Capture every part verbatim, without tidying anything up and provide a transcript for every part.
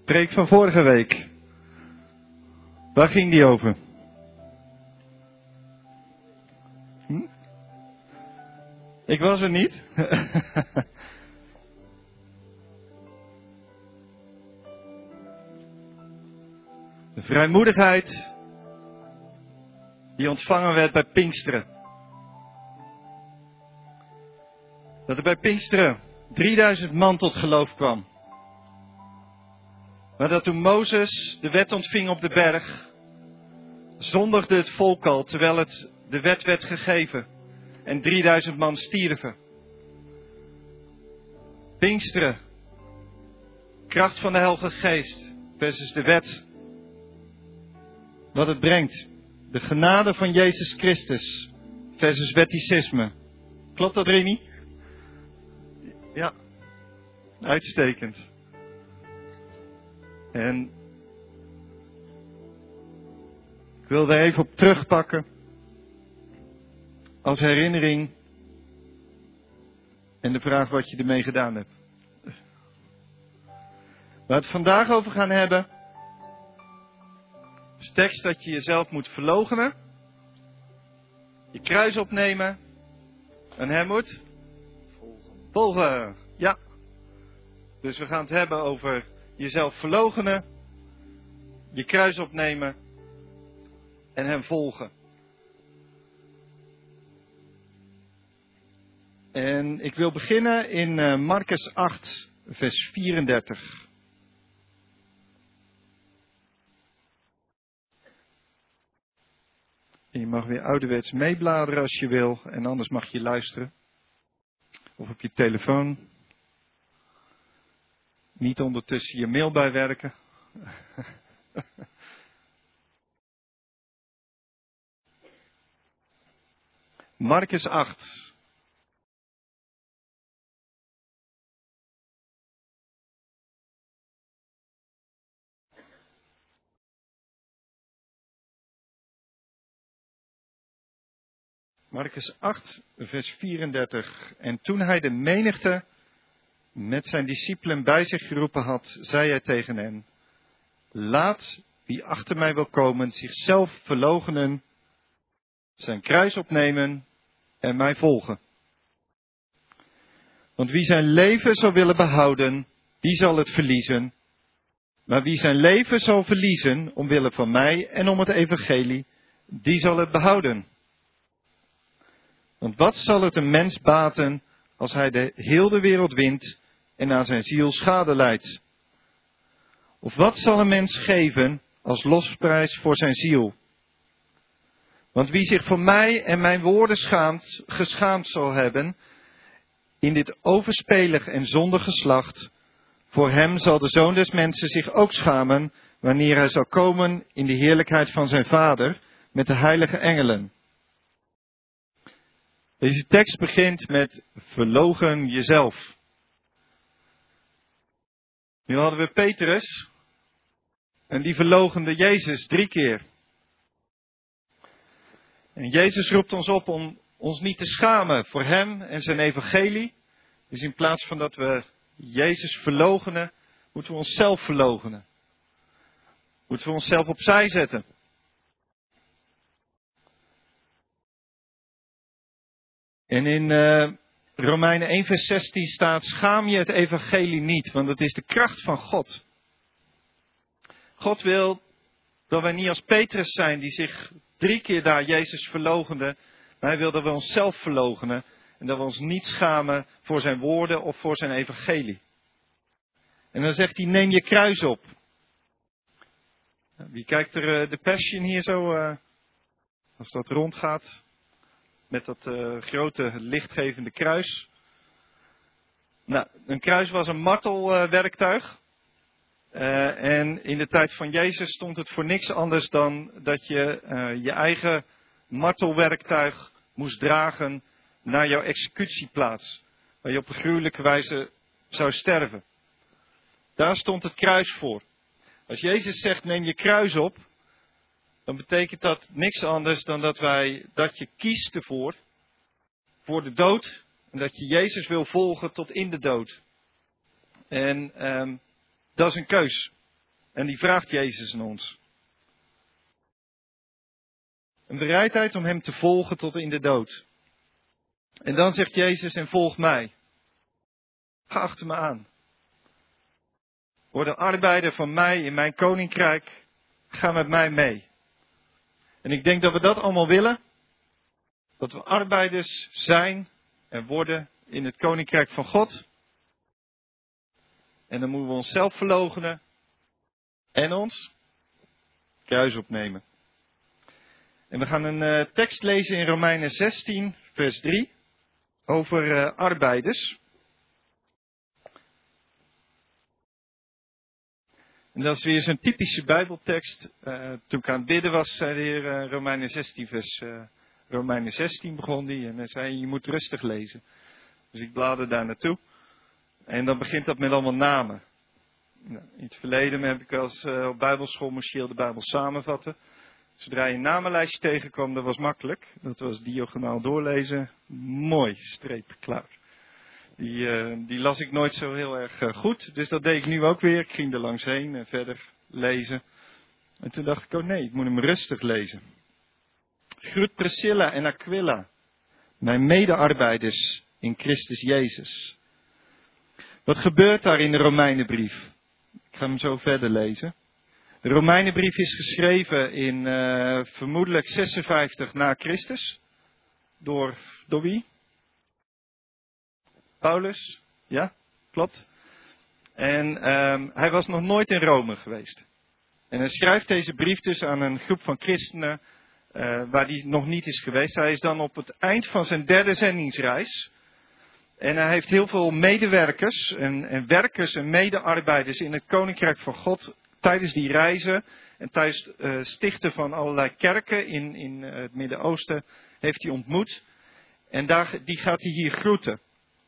preek van vorige week. Waar ging die over? Hm? Ik was er niet. De vrijmoedigheid die ontvangen werd bij Pinksteren. Dat er bij Pinksteren drieduizend man tot geloof kwam. Maar dat toen Mozes de wet ontving op de berg, zondigde het volk al terwijl het de wet werd gegeven. En drieduizend man stierven. Pinksteren, kracht van de Heilige Geest versus de wet. Wat het brengt. De genade van Jezus Christus versus wetticisme. Klopt dat, Rini? Ja, uitstekend. En ik wil daar even op terugpakken als herinnering en de vraag wat je ermee gedaan hebt. Waar we het vandaag over gaan hebben is tekst dat je jezelf moet verloochenen, je kruis opnemen en hem moet volgen. volgen. Ja. Dus we gaan het hebben over jezelf verloochenen, je kruis opnemen en hem volgen. En ik wil beginnen in uh, Marcus acht, vers vierendertig. En je mag weer ouderwets meebladeren als je wil, en anders mag je luisteren. Of op je telefoon. Niet ondertussen je mail bijwerken. Marcus acht. Marcus acht, vers vierendertig. En toen hij de menigte met zijn discipelen bij zich geroepen had, zei hij tegen hen: laat wie achter mij wil komen zichzelf verloochenen, zijn kruis opnemen en mij volgen. Want wie zijn leven zal willen behouden, die zal het verliezen. Maar wie zijn leven zal verliezen omwille van mij en om het evangelie, die zal het behouden. Want wat zal het een mens baten als hij de heel de wereld wint en aan zijn ziel schade lijdt? Of wat zal een mens geven als losprijs voor zijn ziel? Want wie zich voor mij en mijn woorden schaamt, geschaamd zal hebben in dit overspelig en zondig geslacht, voor hem zal de Zoon des Mensen zich ook schamen wanneer hij zal komen in de heerlijkheid van zijn Vader met de heilige engelen. Deze tekst begint met verloochen jezelf. Nu hadden we Petrus en die verloochende Jezus drie keer. En Jezus roept ons op om ons niet te schamen voor hem en zijn evangelie. Dus in plaats van dat we Jezus verloochenen, moeten we onszelf verloochenen. Moeten we onszelf opzij zetten. En in uh, Romeinen één vers zestien staat: schaam je het evangelie niet, want het is de kracht van God. God wil dat wij niet als Petrus zijn die zich drie keer daar Jezus verloochende, maar hij wil dat we onszelf verloochenen en dat we ons niet schamen voor zijn woorden of voor zijn evangelie. En dan zegt hij: neem je kruis op. Wie kijkt er uh, de Passion hier zo, uh, als dat rondgaat? Met dat uh, grote lichtgevende kruis. Nou, een kruis was een martelwerktuig. Uh, uh, en in de tijd van Jezus stond het voor niks anders dan dat je uh, je eigen martelwerktuig moest dragen naar jouw executieplaats. Waar je op een gruwelijke wijze zou sterven. Daar stond het kruis voor. Als Jezus zegt: neem je kruis op, dan betekent dat niks anders dan dat wij, dat je kiest ervoor, voor de dood, en dat je Jezus wil volgen tot in de dood. En um, dat is een keus. En die vraagt Jezus aan ons. Een bereidheid om hem te volgen tot in de dood. En dan zegt Jezus, en volg mij. Ga achter me aan. Word een arbeider van mij in mijn koninkrijk. Ga met mij mee. En ik denk dat we dat allemaal willen. Dat we arbeiders zijn en worden in het koninkrijk van God. En dan moeten we onszelf verloochenen. En ons kruis opnemen. En we gaan een uh, tekst lezen in Romeinen zestien, vers drie. Over uh, arbeiders. En dat is weer zo'n typische Bijbeltekst. Uh, toen ik aan het bidden was, zei de Heer uh, Romeinen zestien, vers uh, Romeinen zestien begon die. En hij zei, je moet rustig lezen. Dus ik bladerde daar naartoe. En dan begint dat met allemaal namen. Nou, in het verleden heb ik wel eens uh, op bijbelschool moest je heel de Bijbel samenvatten. Zodra je een namenlijstje tegenkwam, dat was makkelijk. Dat was diagonaal doorlezen. Mooi, streep, klaar. Die, uh, die las ik nooit zo heel erg uh, goed. Dus dat deed ik nu ook weer. Ik ging er langs heen en verder lezen. En toen dacht ik, oh nee, ik moet hem rustig lezen. Groet Priscilla en Aquila, mijn medearbeiders in Christus Jezus. Wat gebeurt daar in de Romeinenbrief? Ik ga hem zo verder lezen. De Romeinenbrief is geschreven in uh, vermoedelijk zesenvijftig na Christus. Door, door wie? Paulus. Ja, klopt. En um, hij was nog nooit in Rome geweest. En hij schrijft deze brief dus aan een groep van christenen uh, waar hij nog niet is geweest. Hij is dan op het eind van zijn derde zendingsreis. En hij heeft heel veel medewerkers en, en werkers en medearbeiders in het Koninkrijk van God tijdens die reizen en tijdens het uh, stichten van allerlei kerken in, in uh, het Midden-Oosten heeft hij ontmoet. En daar, die gaat hij hier groeten.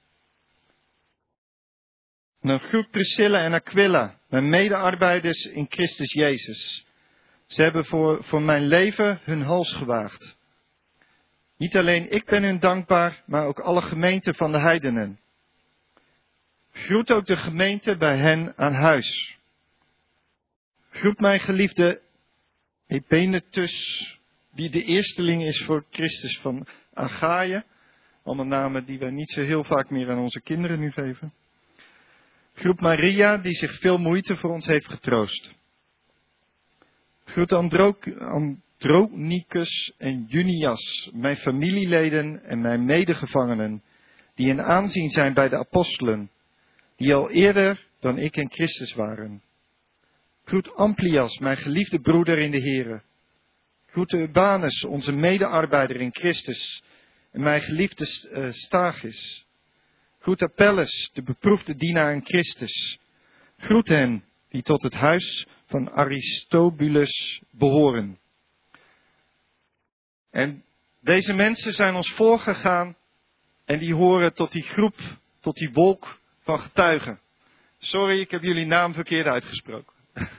Nou, groet Priscilla en Aquila, mijn medearbeiders in Christus Jezus. Ze hebben voor, voor mijn leven hun hals gewaagd. Niet alleen ik ben hun dankbaar, maar ook alle gemeenten van de heidenen. Groet ook de gemeente bij hen aan huis. Groet mijn geliefde Epenetus, die de eersteling is voor Christus van Achaïe. Allemaal namen die wij niet zo heel vaak meer aan onze kinderen nu geven. Groet Maria, die zich veel moeite voor ons heeft getroost. Groet Andronicus en Junias, mijn familieleden en mijn medegevangenen, die in aanzien zijn bij de apostelen, die al eerder dan ik in Christus waren. Groet Amplias, mijn geliefde broeder in de Here. Groet Urbanus, onze medearbeider in Christus, en mijn geliefde Stachys. Groet Apelles, de beproefde dienaar in Christus. Groet hen die tot het huis van Aristobulus behoren. En deze mensen zijn ons voorgegaan en die horen tot die groep, tot die wolk van getuigen. Sorry, ik heb jullie naam verkeerd uitgesproken.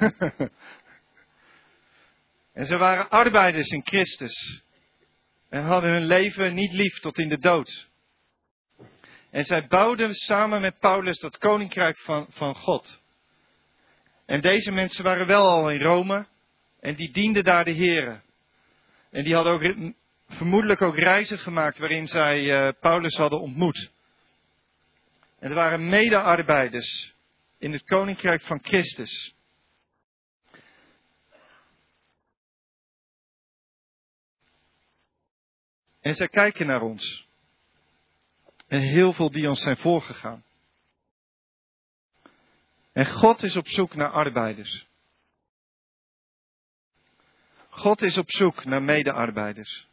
En ze waren arbeiders in Christus en hadden hun leven niet lief tot in de dood. En zij bouwden samen met Paulus dat koninkrijk van, van God. En deze mensen waren wel al in Rome en die dienden daar de Here. En die hadden ook vermoedelijk ook reizen gemaakt waarin zij uh, Paulus hadden ontmoet. En er waren medearbeiders in het koninkrijk van Christus. En zij kijken naar ons. En heel veel die ons zijn voorgegaan. En God is op zoek naar arbeiders. God is op zoek naar medearbeiders.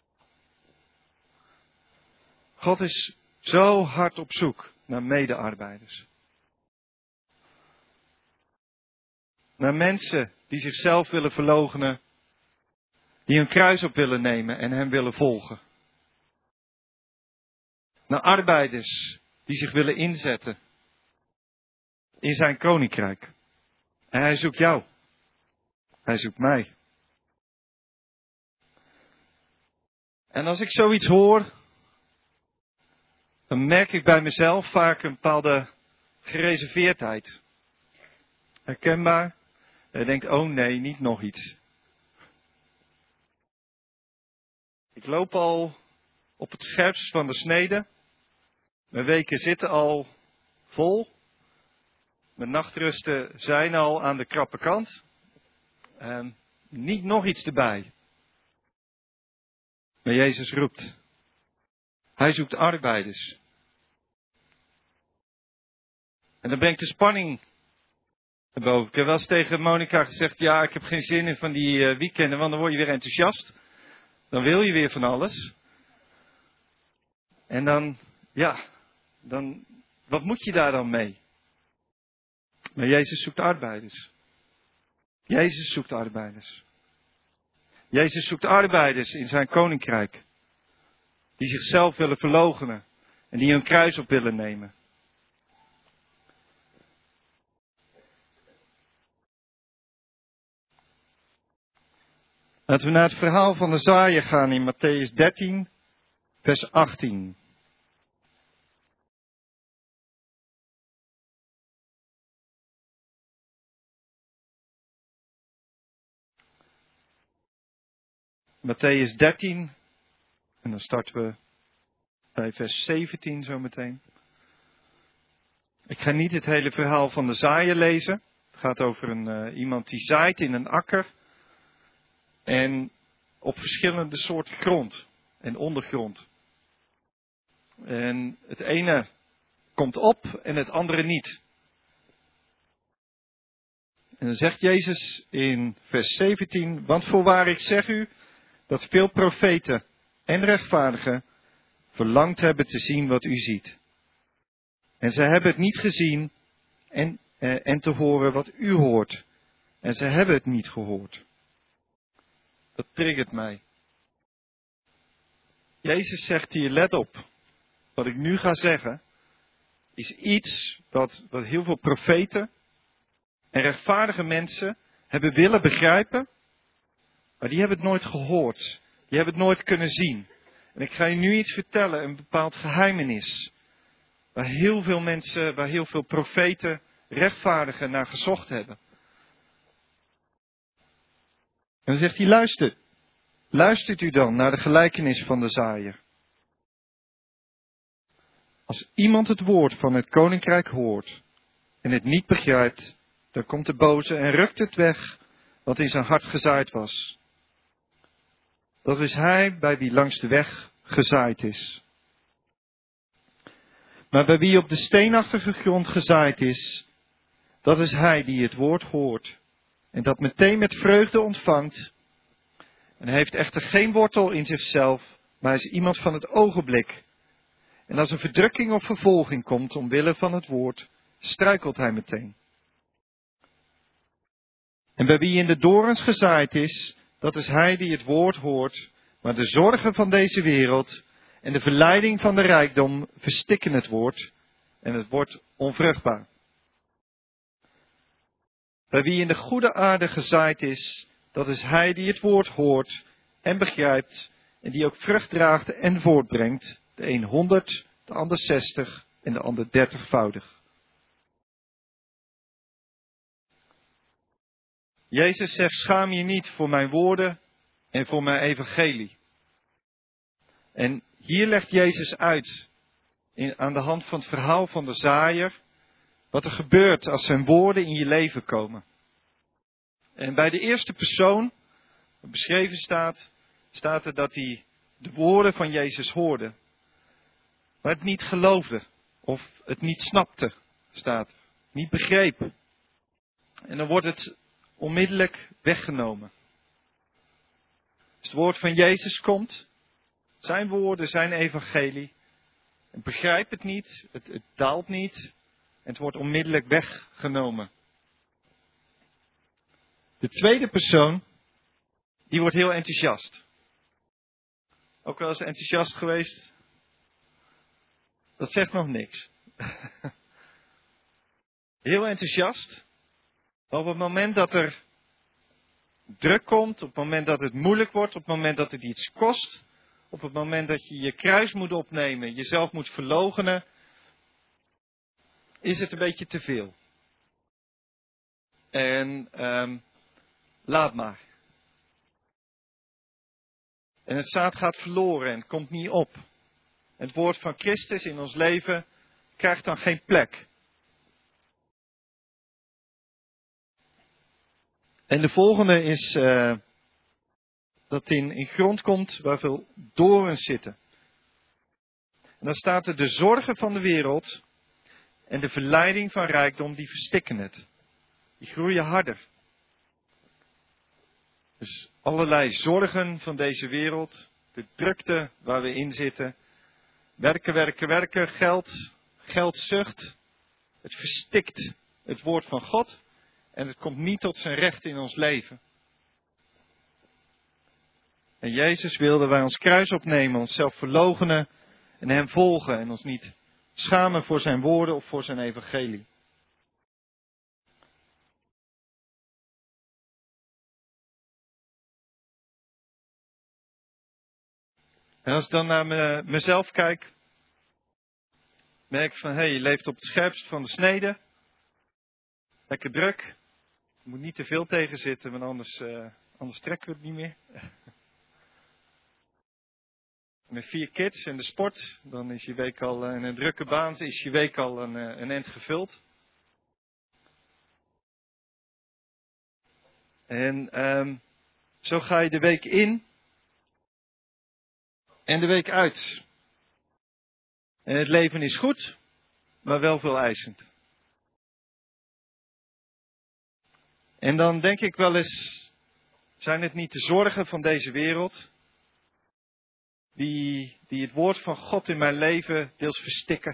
God is zo hard op zoek naar medearbeiders. Naar mensen die zichzelf willen verloochenen. Die hun kruis op willen nemen en hem willen volgen. Naar arbeiders die zich willen inzetten in zijn koninkrijk. En hij zoekt jou. Hij zoekt mij. En als ik zoiets hoor, dan merk ik bij mezelf vaak een bepaalde gereserveerdheid. Herkenbaar. Hij denkt, oh nee, niet nog iets. Ik loop al op het scherpst van de snede. Mijn weken zitten al vol. Mijn nachtrusten zijn al aan de krappe kant. En niet nog iets erbij. Maar Jezus roept. Hij zoekt arbeiders. En dan brengt de spanning naar boven. Ik heb wel eens tegen Monica gezegd, ja, ik heb geen zin in van die uh, weekenden, want dan word je weer enthousiast. Dan wil je weer van alles. En dan, ja, dan, wat moet je daar dan mee? Maar Jezus zoekt arbeiders. Jezus zoekt arbeiders. Jezus zoekt arbeiders in zijn koninkrijk. Die zichzelf willen verloochenen. En die hun kruis op willen nemen. Laten we naar het verhaal van de zaaier gaan in Mattheüs dertien, vers achttien. Mattheüs dertien, en dan starten we bij vers zeventien zometeen. Ik ga niet het hele verhaal van de zaaier lezen. Het gaat over een, uh, iemand die zaait in een akker. En op verschillende soorten grond en ondergrond. En het ene komt op en het andere niet. En dan zegt Jezus in vers zeventien, want voorwaar ik zeg u dat veel profeten en rechtvaardigen verlangd hebben te zien wat u ziet. En zij hebben het niet gezien en, eh, en te horen wat u hoort. En zij hebben het niet gehoord. Dat triggert mij. Jezus zegt hier, let op. Wat ik nu ga zeggen, is iets wat, wat heel veel profeten en rechtvaardige mensen hebben willen begrijpen, maar die hebben het nooit gehoord. Die hebben het nooit kunnen zien. En ik ga je nu iets vertellen, een bepaald geheimenis. Waar heel veel mensen, waar heel veel profeten, rechtvaardigen naar gezocht hebben. En dan zegt hij, luister. Luistert u dan naar de gelijkenis van de zaaier. Als iemand het woord van het koninkrijk hoort en het niet begrijpt, dan komt de boze en rukt het weg wat in zijn hart gezaaid was. Dat is hij bij wie langs de weg gezaaid is. Maar bij wie op de steenachtige grond gezaaid is, dat is hij die het woord hoort en dat meteen met vreugde ontvangt. En hij heeft echter geen wortel in zichzelf, maar hij is iemand van het ogenblik. En als er verdrukking of vervolging komt omwille van het woord, struikelt hij meteen. En bij wie in de dorens gezaaid is, dat is hij die het woord hoort, maar de zorgen van deze wereld en de verleiding van de rijkdom verstikken het woord en het wordt onvruchtbaar. Bij wie in de goede aarde gezaaid is, dat is hij die het woord hoort en begrijpt en die ook vrucht draagt en voortbrengt, de een honderd, de ander zestig en de ander dertigvoudig. Jezus zegt, schaam je niet voor mijn woorden en voor mijn evangelie. En hier legt Jezus uit, in, aan de hand van het verhaal van de zaaier, wat er gebeurt als zijn woorden in je leven komen. En bij de eerste persoon, wat beschreven staat, staat er dat hij de woorden van Jezus hoorde. Maar het niet geloofde, of het niet snapte, staat er. Niet begreep. En dan wordt het onmiddellijk weggenomen. Als het woord van Jezus komt, zijn woorden, zijn evangelie, en begrijp het niet, het, het daalt niet, en het wordt onmiddellijk weggenomen. De tweede persoon, die wordt heel enthousiast. Ook wel eens enthousiast geweest? Dat zegt nog niks. Heel enthousiast. Maar op het moment dat er druk komt, op het moment dat het moeilijk wordt, op het moment dat het iets kost, op het moment dat je je kruis moet opnemen, jezelf moet verloochenen, is het een beetje te veel. En um, laat maar. En het zaad gaat verloren en komt niet op. Het woord van Christus in ons leven krijgt dan geen plek. En de volgende is uh, dat in, in grond komt waar veel dorens zitten. En dan staat er: de zorgen van de wereld en de verleiding van rijkdom, die verstikken het. Die groeien harder. Dus allerlei zorgen van deze wereld, de drukte waar we in zitten. Werken, werken, werken, geld, geldzucht. Het verstikt het woord van God en het komt niet tot zijn recht in ons leven. En Jezus wilde wij ons kruis opnemen, onszelf verloochenen en hem volgen en ons niet schamen voor zijn woorden of voor zijn evangelie. En als ik dan naar me, mezelf kijk, merk ik van, hé, hey, je leeft op het scherpst van de snede. Lekker druk. Je moet niet te veel tegenzitten, want anders, uh, anders trekken we het niet meer. Met vier kids en de sport, dan is je week al, uh, in een drukke baan, is je week al een, uh, een eind gevuld. En um, zo ga je de week in en de week uit. En het leven is goed, maar wel veel eisend. En dan denk ik wel eens, zijn het niet de zorgen van deze wereld die, die het woord van God in mijn leven deels verstikken?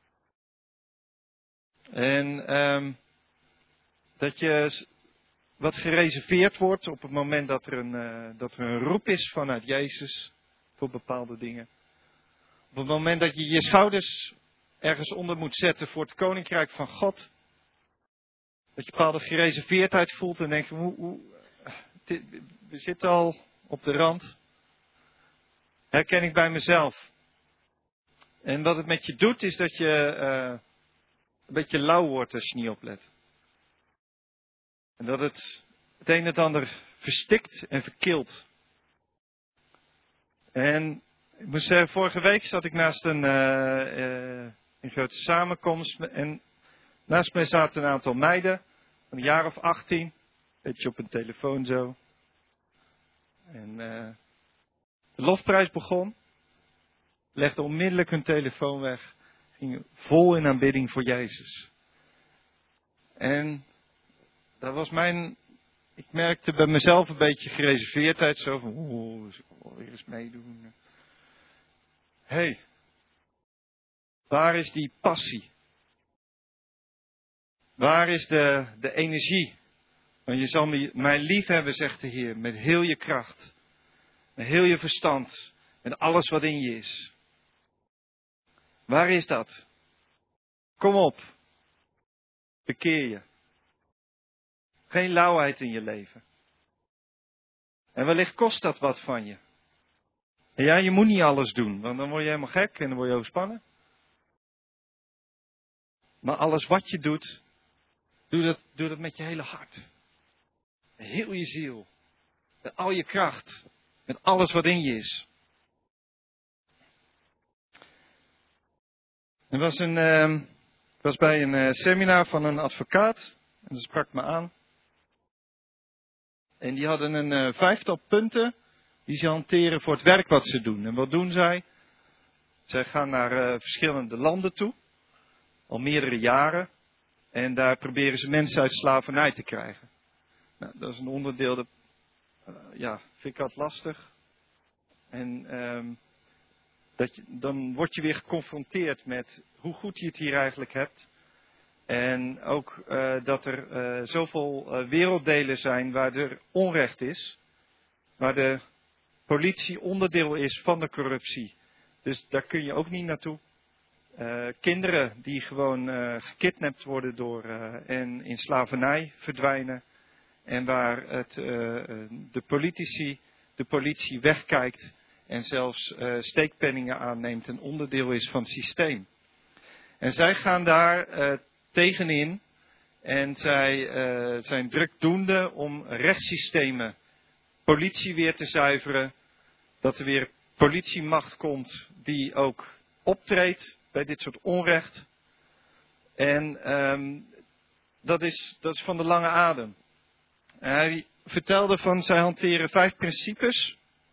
En um, dat je wat gereserveerd wordt op het moment dat er, een, uh, dat er een roep is vanuit Jezus voor bepaalde dingen. Op het moment dat je je schouders ergens onder moet zetten voor het koninkrijk van God. Dat je bepaalde gereserveerdheid voelt en denkt, hoe, hoe, dit, we zitten al op de rand. Herken ik bij mezelf. En wat het met je doet is dat je uh, een beetje lauw wordt als je niet oplet. En dat het het een en het ander verstikt en verkilt. En ik moet zeggen, vorige week zat ik naast een, uh, uh, een grote samenkomst. En naast mij zaten een aantal meiden, van een jaar of achttien. Beetje op een telefoon zo. En uh, de lofprijs begon. Legde onmiddellijk hun telefoon weg. Gingen vol in aanbidding voor Jezus. En dat was mijn... Ik merkte bij mezelf een beetje gereserveerdheid. Zo van, oeh, ik wil weer eens meedoen. Hé, hey, waar is die passie? Waar is de, de energie? Want je zal mij lief hebben, zegt de Heer, met heel je kracht. Met heel je verstand. Met alles wat in je is. Waar is dat? Kom op. Bekeer je. Geen lauwheid in je leven. En wellicht kost dat wat van je. En ja, je moet niet alles doen, want dan word je helemaal gek en dan word je overspannen. Maar alles wat je doet, doe dat, doe dat met je hele hart. Met heel je ziel. Met al je kracht. Met alles wat in je is. Er was een, uh, ik was bij een uh, seminar van een advocaat. En dat sprak me aan. En die hadden een uh, vijftal punten die ze hanteren voor het werk wat ze doen. En wat doen zij? Zij gaan naar uh, verschillende landen toe. Al meerdere jaren. En daar proberen ze mensen uit slavernij te krijgen. Nou, dat is een onderdeel, dat uh, ja, vind ik altijd lastig. En um, dat je, dan word je weer geconfronteerd met hoe goed je het hier eigenlijk hebt. En ook uh, dat er uh, zoveel uh, werelddelen zijn waar er onrecht is. Waar de politie onderdeel is van de corruptie. Dus daar kun je ook niet naartoe. Uh, kinderen die gewoon uh, gekidnapt worden door, uh, en in slavernij verdwijnen. En waar het, uh, de politici, de politie wegkijkt en zelfs uh, steekpenningen aanneemt en onderdeel is van het systeem. En zij gaan daar uh, tegenin En zij uh, zijn drukdoende om rechtssystemen, politie weer te zuiveren. Dat er weer politiemacht komt die ook optreedt bij dit soort onrecht. En um, dat, is, dat is van de lange adem. En hij vertelde van, zij hanteren vijf principes.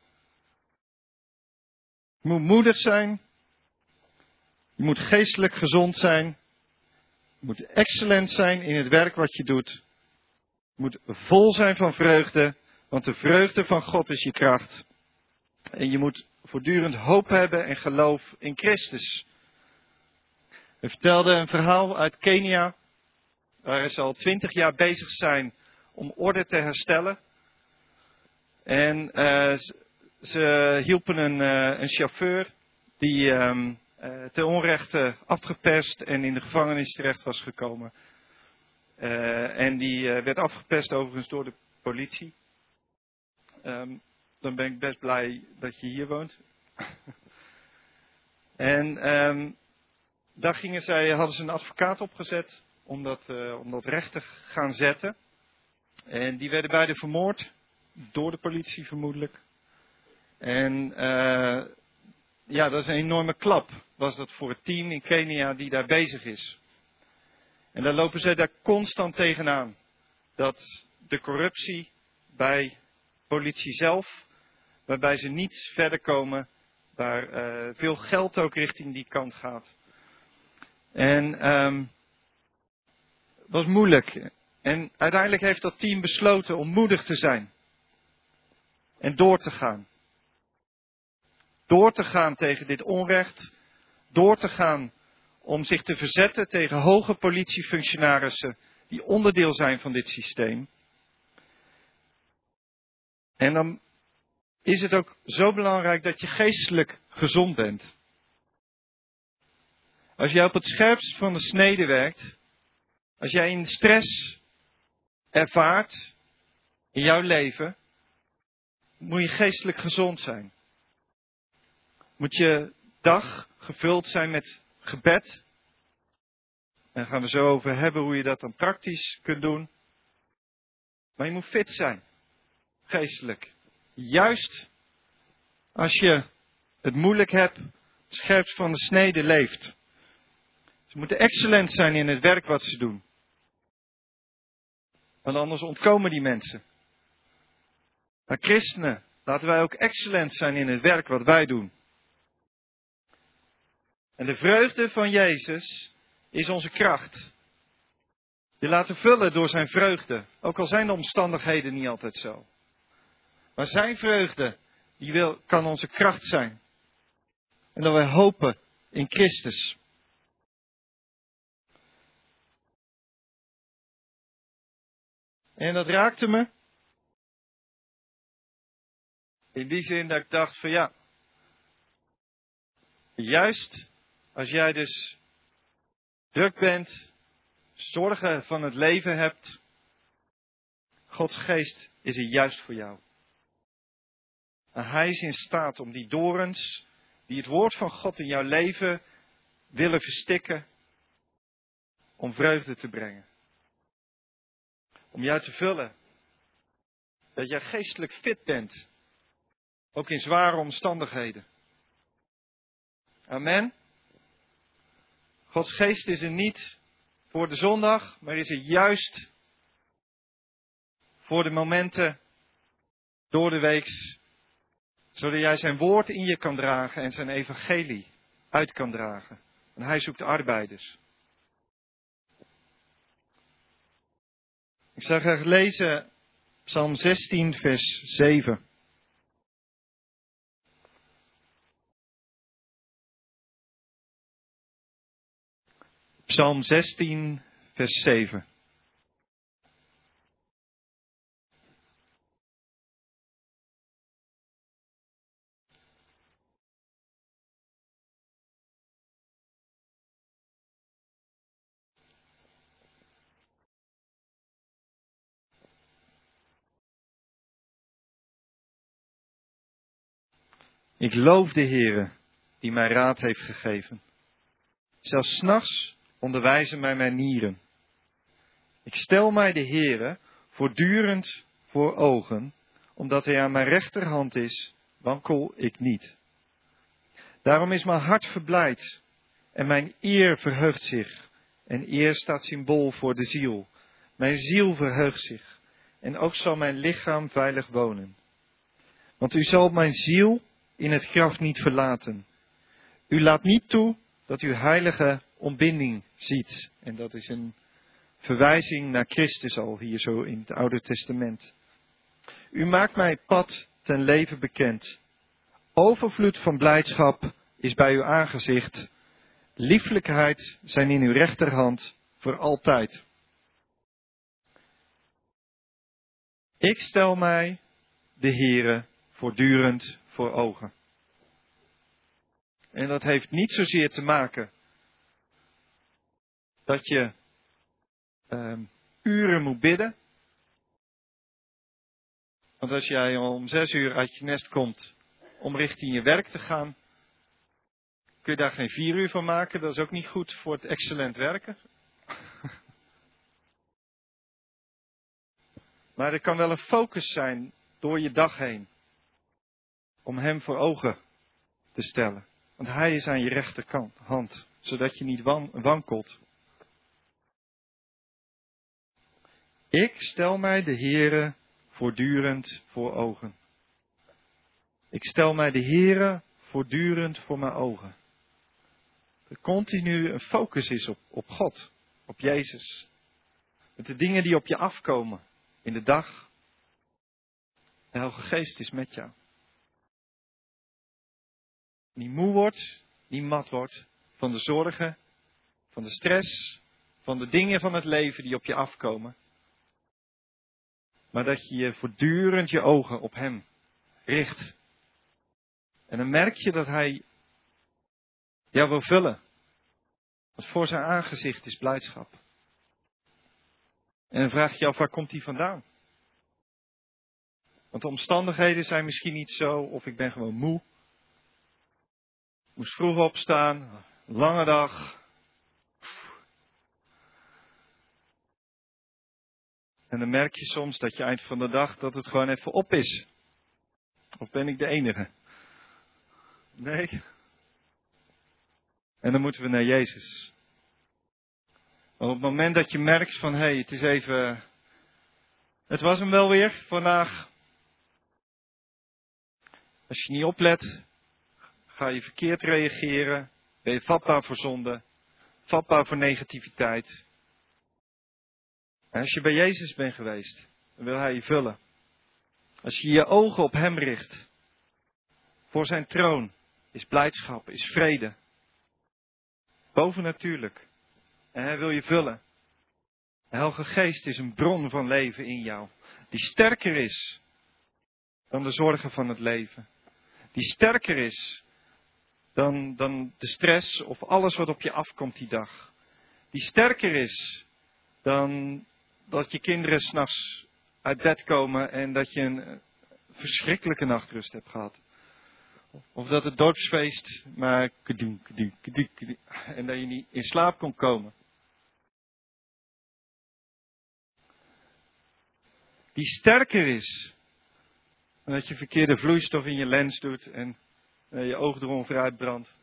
Je moet moedig zijn. Je moet geestelijk gezond zijn. Je moet excellent zijn in het werk wat je doet. Je moet vol zijn van vreugde, want de vreugde van God is je kracht. En je moet voortdurend hoop hebben en geloof in Christus. Hij vertelde een verhaal uit Kenia, waar ze al twintig jaar bezig zijn om orde te herstellen. En uh, ze, ze hielpen een, uh, een chauffeur die um, uh, ten onrechte afgeperst en in de gevangenis terecht was gekomen. Uh, en die uh, werd afgeperst overigens door de politie. Um, dan ben ik best blij dat je hier woont. en um, daar gingen zij, hadden ze een advocaat opgezet om dat, uh, om dat recht te gaan zetten. En die werden beide vermoord, door de politie vermoedelijk. En uh, ja, dat is een enorme klap, was dat voor het team in Kenia die daar bezig is. En daar lopen zij daar constant tegenaan. Dat de corruptie bij politie zelf, waarbij ze niet verder komen, waar uh, veel geld ook richting die kant gaat. En um, het was moeilijk. En uiteindelijk heeft dat team besloten om moedig te zijn. En door te gaan. Door te gaan tegen dit onrecht. Door te gaan om zich te verzetten tegen hoge politiefunctionarissen die onderdeel zijn van dit systeem. En dan is het ook zo belangrijk dat je geestelijk gezond bent. Als jij op het scherpst van de snede werkt, als jij in stress ervaart in jouw leven, moet je geestelijk gezond zijn. Moet je dag gevuld zijn met gebed. En daar gaan we zo over hebben hoe je dat dan praktisch kunt doen. Maar je moet fit zijn, geestelijk. Juist als je het moeilijk hebt, het scherpst van de snede leeft. Ze moeten excellent zijn in het werk wat ze doen. Want anders ontkomen die mensen. Maar christenen, laten wij ook excellent zijn in het werk wat wij doen. En de vreugde van Jezus is onze kracht. Je laten vullen door zijn vreugde. Ook al zijn de omstandigheden niet altijd zo. Maar zijn vreugde, die wil, kan onze kracht zijn. En dat wij hopen in Christus. En dat raakte me. In die zin dat ik dacht van ja. Juist als jij dus druk bent, zorgen van het leven hebt. Gods geest is er juist voor jou. En hij is in staat om die dorens, die het woord van God in jouw leven willen verstikken, om vreugde te brengen. Om jou te vullen. Dat jij geestelijk fit bent. Ook in zware omstandigheden. Amen. Gods geest is er niet voor de zondag, maar is er juist voor de momenten door de weeks. Zodat jij zijn woord in je kan dragen en zijn evangelie uit kan dragen. En hij zoekt arbeiders. Ik zou graag lezen Psalm zestien vers zeven. Psalm zestien vers zeven. Ik loof de Heere die mij raad heeft gegeven. Zelfs 's nachts onderwijzen mij mijn nieren. Ik stel mij de Heere voortdurend voor ogen, omdat hij aan mijn rechterhand is, wankel ik niet. Daarom is mijn hart verblijd en mijn eer verheugt zich. En eer staat symbool voor de ziel. Mijn ziel verheugt zich en ook zal mijn lichaam veilig wonen. Want u zal mijn ziel in het graf niet verlaten. U laat niet toe dat u heilige ontbinding ziet. En dat is een verwijzing naar Christus al hier zo in het Oude Testament. U maakt mij pad ten leven bekend. Overvloed van blijdschap is bij uw aangezicht. Lieflijkheid zijn in uw rechterhand voor altijd. Ik stel mij de Heere voortdurend voor ogen. En dat heeft niet zozeer te maken dat je um, uren moet bidden. Want als jij om zes uur uit je nest komt om richting je werk te gaan, kun je daar geen vier uur van maken. Dat is ook niet goed voor het excellent werken. Maar er kan wel een focus zijn door je dag heen. Om hem voor ogen te stellen. Want hij is aan je rechterkant, hand. Zodat je niet wan, wankelt. Ik stel mij de Heere voortdurend voor ogen. Ik stel mij de Heere voortdurend voor mijn ogen. Er continu een focus is op, op God. Op Jezus. Met de dingen die op je afkomen. In de dag. De Heilige Geest is met jou. Niet moe wordt, niet mat wordt van de zorgen, van de stress, van de dingen van het leven die op je afkomen. Maar dat je je voortdurend je ogen op hem richt. En dan merk je dat hij jou wil vullen. Want voor zijn aangezicht is blijdschap. En dan vraag je je af, waar komt die vandaan? Want de omstandigheden zijn misschien niet zo, of ik ben gewoon moe. Ik moest vroeg opstaan, lange dag. En dan merk je soms dat je eind van de dag, dat het gewoon even op is. Of ben ik de enige? Nee. En dan moeten we naar Jezus. Maar op het moment dat je merkt van, hé, hey, het is even, het was hem wel weer vandaag. Als je niet oplet, ga je verkeerd reageren, ben je vatbaar voor zonde, vatbaar voor negativiteit. En als je bij Jezus bent geweest, dan wil hij je vullen. Als je je ogen op hem richt, voor zijn troon, is blijdschap, is vrede. Bovennatuurlijk. En hij wil je vullen. De Heilige Geest is een bron van leven in jou. Die sterker is dan de zorgen van het leven. Die sterker is dan, dan de stress of alles wat op je afkomt die dag. Die sterker is dan dat je kinderen 's nachts uit bed komen en dat je een verschrikkelijke nachtrust hebt gehad. Of dat het dorpsfeest maar kadoen, kadoen, kadoen, kadoen, en dat je niet in slaap kon komen. Die sterker is dan dat je verkeerde vloeistof in je lens doet en uh, je oog erom vooruit brandt.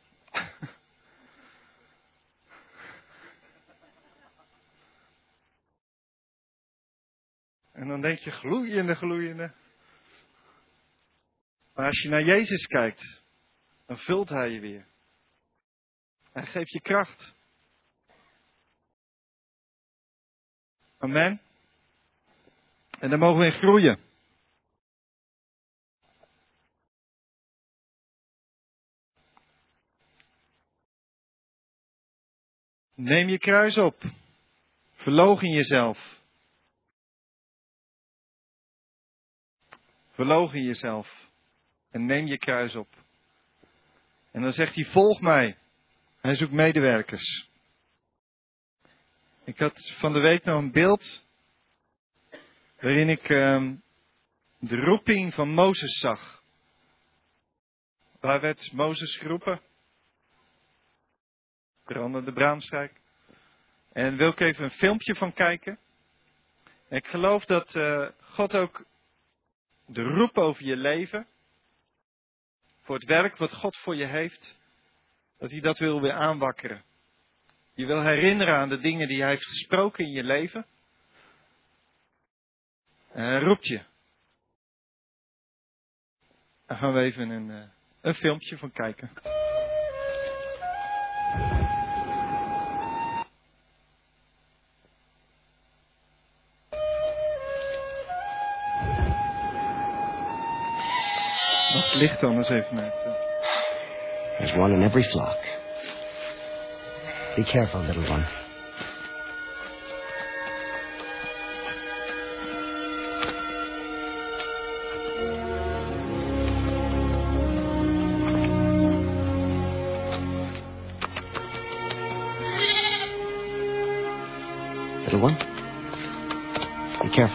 En dan denk je gloeiende, gloeiende. Maar als je naar Jezus kijkt, dan vult hij je weer. Hij geeft je kracht. Amen. En daar mogen we in groeien. Neem je kruis op. Verloochen jezelf. Verloochen jezelf. En neem je kruis op. En dan zegt hij, volg mij. Hij zoekt medewerkers. Ik had van de week nog een beeld waarin ik uh, de roeping van Mozes zag. Waar werd Mozes geroepen? Brandende braamstruik. En wil ik even een filmpje van kijken. Ik geloof dat uh, God ook de roep over je leven, voor het werk wat God voor je heeft, dat hij dat wil weer aanwakkeren. Je wil herinneren aan de dingen die hij heeft gesproken in je leven. En hij roept je. Daar gaan we even een, uh, een filmpje van kijken. Nog het licht anders even uit. There's one in every flock. Be careful, little one. Little one, be careful.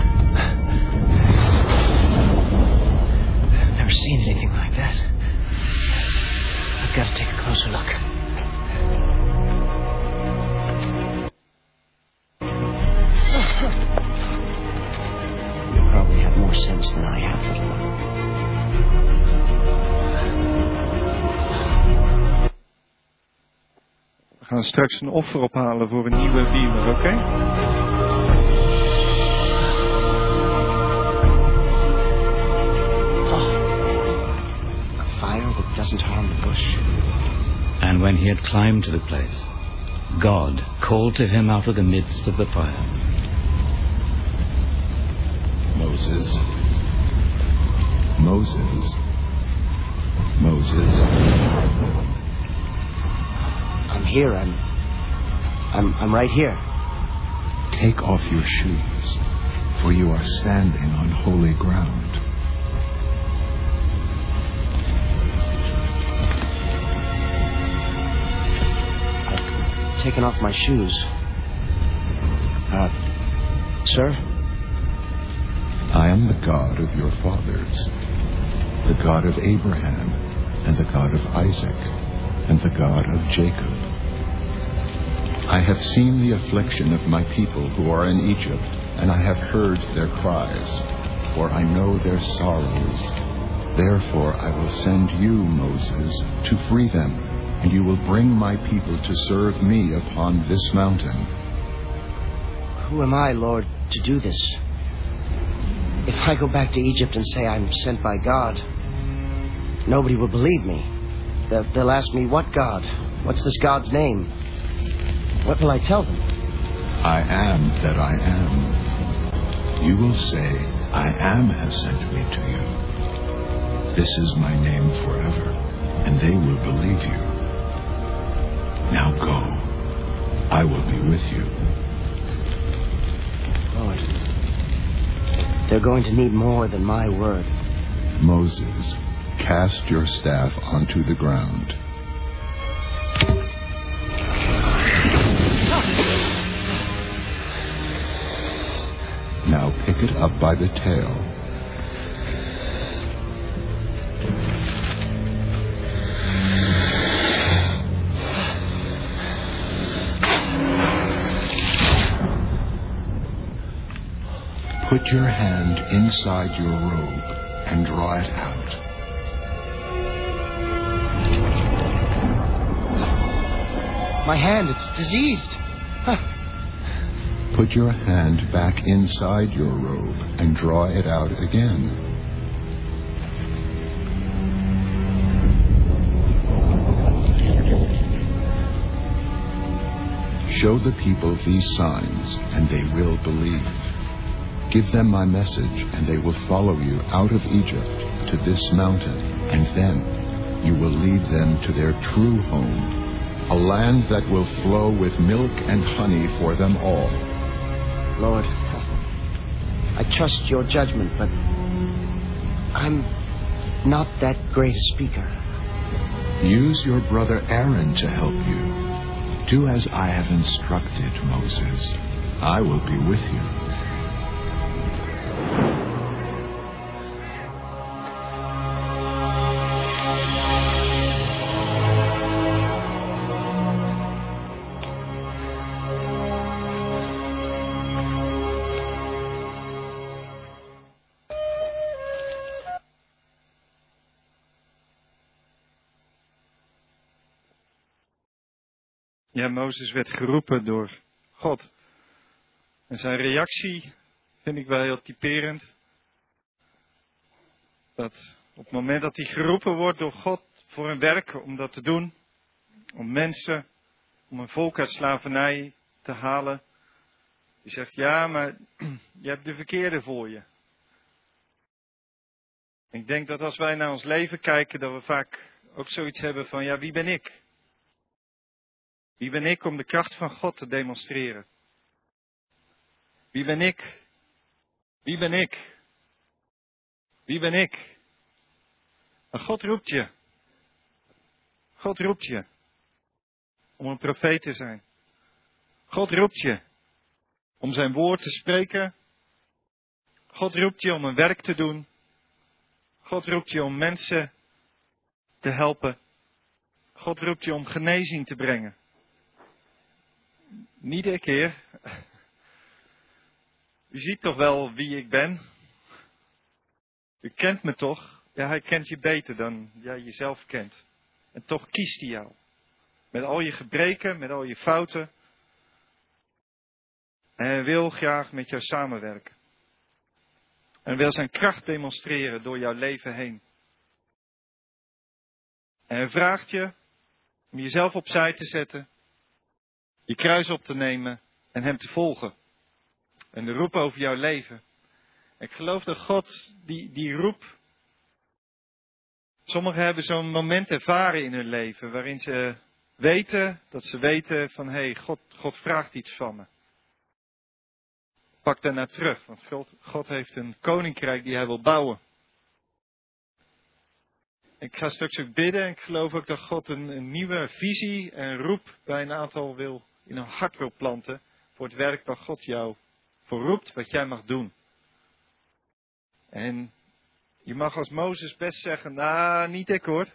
I've never seen anything like that. I've got to take a closer look. You probably have more sense than I have, little one. We gaan straks een offer ophalen voor een nieuwe beamer, oké? Okay? Doesn't harm the bush. And when he had climbed to the place, God called to him out of the midst of the fire. Moses. Moses. Moses. I'm here. I'm... I'm, I'm right here. Take off your shoes, for you are standing on holy ground. Taken off my shoes. Uh, sir? I am the God of your fathers, the God of Abraham, and the God of Isaac, and the God of Jacob. I have seen the affliction of my people who are in Egypt, and I have heard their cries, for I know their sorrows. Therefore I will send you, Moses, to free them, and you will bring my people to serve me upon this mountain. Who am I, Lord, to do this? If I go back to Egypt and say I'm sent by God, nobody will believe me. They'll, they'll ask me, what God? What's this God's name? What will I tell them? I am that I am. You will say, I am has sent me to you. This is my name forever, and they will believe you. Now go. I will be with you. Lord, they're going to need more than my word. Moses, cast your staff onto the ground. Now pick it up by the tail. Put your hand inside your robe and draw it out. My hand, it's diseased. Huh. Put your hand back inside your robe and draw it out again. Show the people these signs, and they will believe. Give them my message, and they will follow you out of Egypt to this mountain, and then you will lead them to their true home, a land that will flow with milk and honey for them all. Lord, I trust your judgment, but I'm not that great a speaker. Use your brother Aaron to help you. Do as I have instructed Moses. I will be with you. Ja, Mozes werd geroepen door God. En zijn reactie vind ik wel heel typerend. Dat op het moment dat hij geroepen wordt door God voor een werk om dat te doen, om mensen, om een volk uit slavernij te halen. Die zegt, ja, maar je hebt de verkeerde voor je. Ik denk dat als wij naar ons leven kijken, dat we vaak ook zoiets hebben van, ja, wie ben ik? Wie ben ik om de kracht van God te demonstreren? Wie ben ik? Wie ben ik? Wie ben ik? Maar God roept je. God roept je om een profeet te zijn. God roept je om zijn woord te spreken. God roept je om een werk te doen. God roept je om mensen te helpen. God roept je om genezing te brengen. Niet ik, Heer. U ziet toch wel wie ik ben? U kent me toch? Ja, hij kent je beter dan jij jezelf kent. En toch kiest hij jou. Met al je gebreken, met al je fouten. En hij wil graag met jou samenwerken. En wil zijn kracht demonstreren door jouw leven heen. En hij vraagt je om jezelf opzij te zetten. Je kruis op te nemen en hem te volgen. En de roep over jouw leven. Ik geloof dat God die, die roep. Sommigen hebben zo'n moment ervaren in hun leven waarin ze weten dat ze weten van hé, hey, God, God vraagt iets van me. Pak daarna terug, want God, God heeft een koninkrijk die hij wil bouwen. Ik ga straks ook bidden en ik geloof ook dat God een, een nieuwe visie en roep bij een aantal wil, in een hart wil planten voor het werk waar God jou voor roept, wat jij mag doen. En je mag als Mozes best zeggen, nou, niet ik hoor.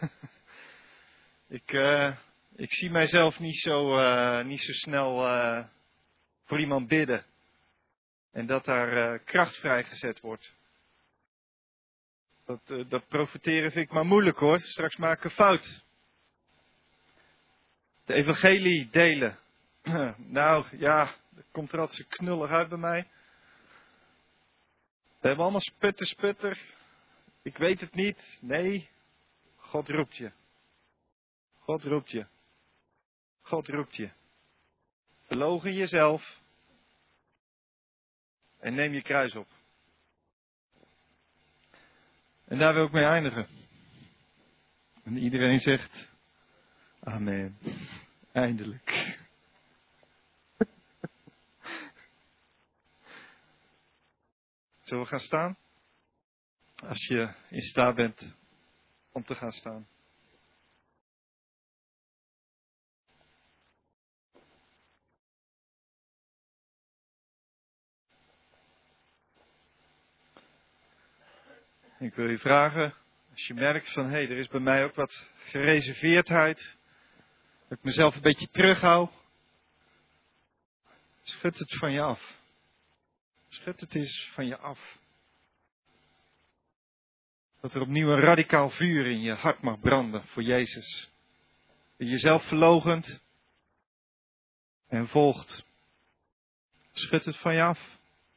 ik, uh, ik zie mijzelf niet zo, uh, niet zo snel uh, voor iemand bidden. En dat daar uh, kracht vrijgezet wordt. Dat, uh, dat profiteren vind ik maar moeilijk hoor. Straks maak ik een fout. De evangelie delen. nou ja, dat komt er altijd zo knullig uit bij mij. We hebben allemaal sputter, sputter. Ik weet het niet. Nee, God roept je. God roept je. God roept je. Verloochen jezelf. En neem je kruis op. En daar wil ik mee eindigen. En iedereen zegt, amen. Eindelijk. Zullen we gaan staan? Als je in staat bent om te gaan staan. Ik wil je vragen, als je merkt van, hé, hey, er is bij mij ook wat gereserveerdheid. Dat ik mezelf een beetje terughoud. Schud het van je af. Schud het eens van je af. Dat er opnieuw een radicaal vuur in je hart mag branden voor Jezus. Die jezelf verloochent en volgt. Schud het van je af.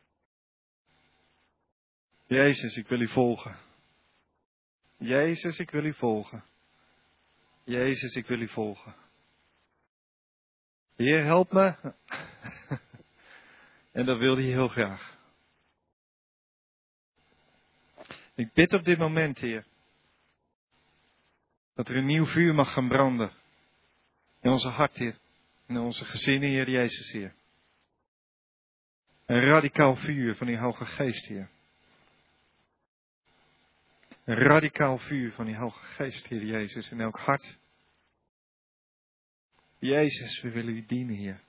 Jezus, ik wil u volgen. Jezus, ik wil u volgen. Jezus, ik wil u volgen. Heer, help me. En dat wil hij heel graag. Ik bid op dit moment, Heer, dat er een nieuw vuur mag gaan branden. In onze hart, Heer. In onze gezinnen, Heer Jezus, Heer. Een radicaal vuur van uw Heilige Geest, Heer. Een radicaal vuur van uw Heilige Geest, Heer Jezus, in elk hart. Jezus, we willen u dienen, Heer.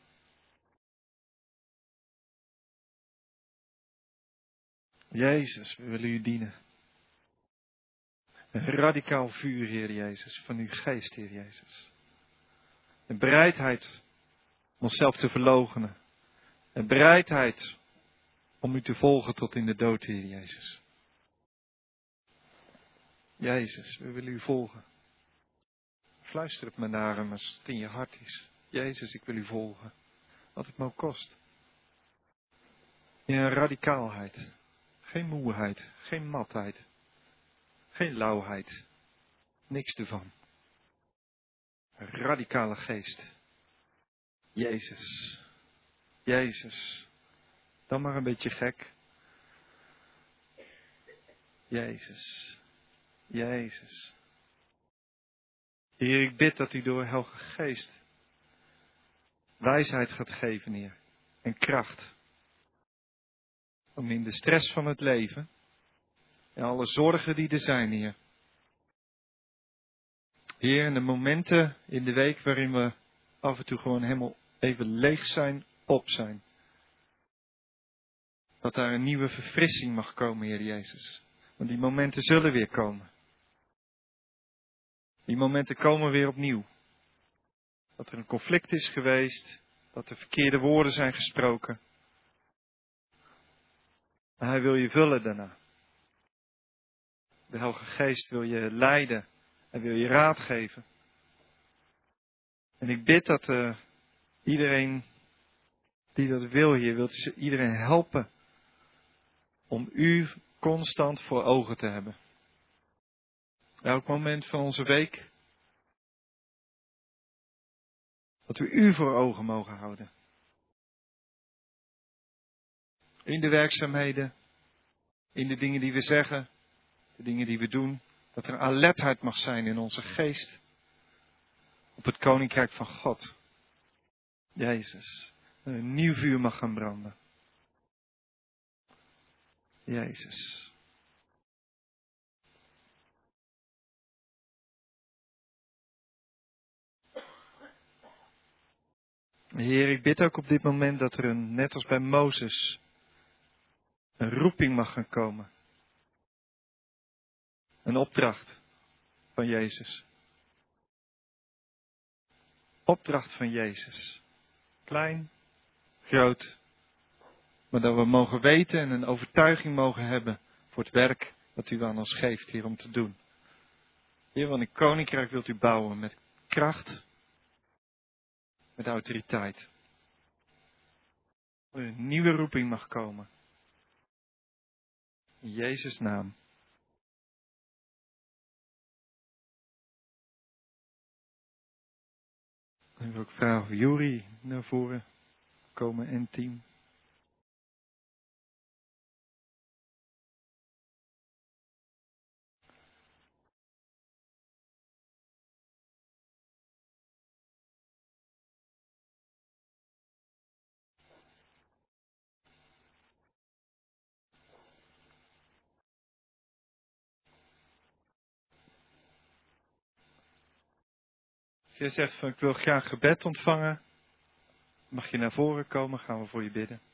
Jezus, we willen u dienen. Een radicaal vuur, Heer Jezus, van uw geest, Heer Jezus. Een bereidheid om onszelf te verloochenen. Een bereidheid om u te volgen tot in de dood, Heer Jezus. Jezus, we willen u volgen. Fluister het me naar hem als het in je hart is. Jezus, ik wil u volgen. Wat het me ook kost. In een radicaalheid. Geen moeheid. Geen matheid. Geen lauwheid. Niks ervan. Een radicale geest. Jezus. Jezus. Dan maar een beetje gek. Jezus. Jezus. Heer, ik bid dat u door Heilige Geest wijsheid gaat geven, Heer. En kracht. Om in de stress van het leven en alle zorgen die er zijn, Heer. Heer, in de momenten in de week waarin we af en toe gewoon helemaal even leeg zijn, op zijn. Dat daar een nieuwe verfrissing mag komen, Heer Jezus. Want die momenten zullen weer komen. Die momenten komen weer opnieuw. Dat er een conflict is geweest. Dat er verkeerde woorden zijn gesproken. Maar Hij wil je vullen daarna. De Heilige Geest wil je leiden. En wil je raad geven. En ik bid dat uh, iedereen die dat wil hier, wilt u iedereen helpen. Om u constant voor ogen te hebben. Elk moment van onze week. Dat we u voor ogen mogen houden. In de werkzaamheden. In de dingen die we zeggen. De dingen die we doen. Dat er alertheid mag zijn in onze geest. Op het Koninkrijk van God. Jezus. Een nieuw vuur mag gaan branden. Jezus. Heer, ik bid ook op dit moment dat er een, net als bij Mozes, een roeping mag gaan komen. Een opdracht van Jezus. Opdracht van Jezus. Klein, groot. Maar dat we mogen weten en een overtuiging mogen hebben voor het werk dat u aan ons geeft hier om te doen. Heer, want een koninkrijk wilt u bouwen met kracht, met autoriteit. Dat er een nieuwe roeping mag komen. In Jezus' naam. En wil ik vragen of Juri naar voren komen en team. Als jij zegt van ik wil graag gebed ontvangen, mag je naar voren komen, gaan we voor je bidden.